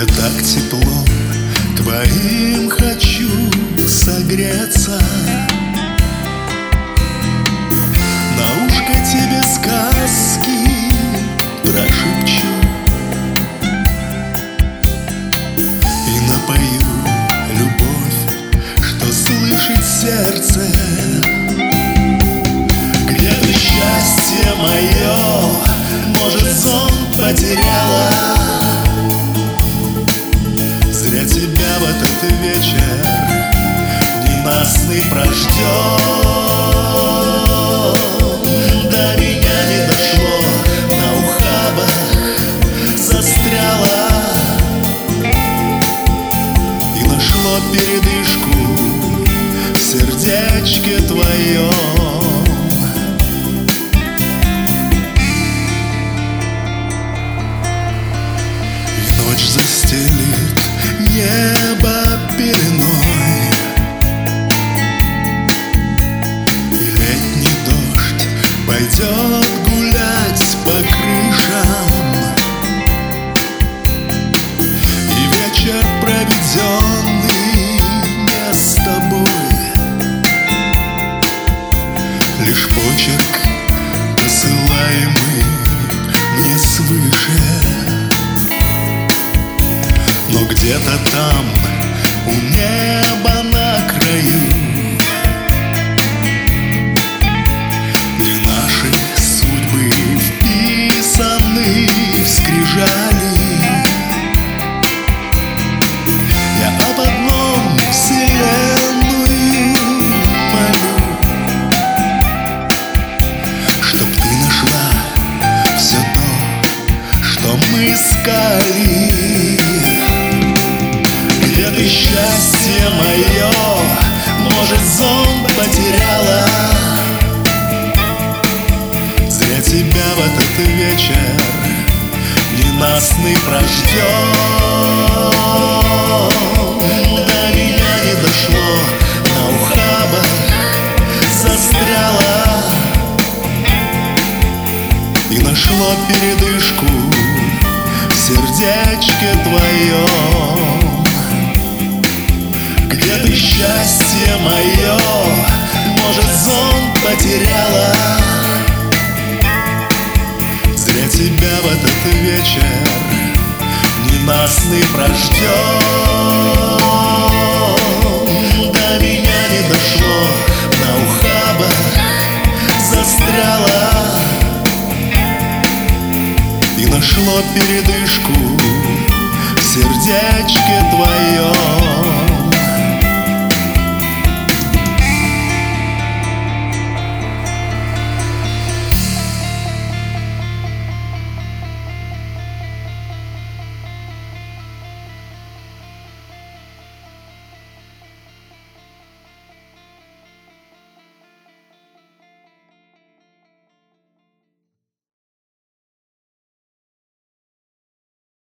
Я так теплом твоим хочу согреться, на ушко тебе сказки прошепчу и напою любовь, что слышит сердце. Где-то счастье мое, может, сон потеряла. Зря тебя в этот вечер ненастный прождет. До меня не дошло, на ухабах застряло и нашло передышку в сердечке твоем. И ночь застелит небо пеленой, и летний дождь пойдет гулять по крышам, и вечер, проведенный не с тобой, лишь почерк, посылаемый мне свыше. Но где-то там, у неба на краю, где наши судьбы вписаны в скрижали, я об одном вселенную молю, чтоб ты нашла все то, что мы искали. Где-то счастье мое, может, сон потеряла. Зря тебя в этот вечер ненастный прождет. До меня не дошло, на ухабах застряло и нашло передышку в сердечке твоем. Где-то счастье мое, может, сон потеряла. Зря тебя в этот вечер ненастный прождет. До меня не дошло, на ухабах застряло и нашло передышку в сердечке твоем.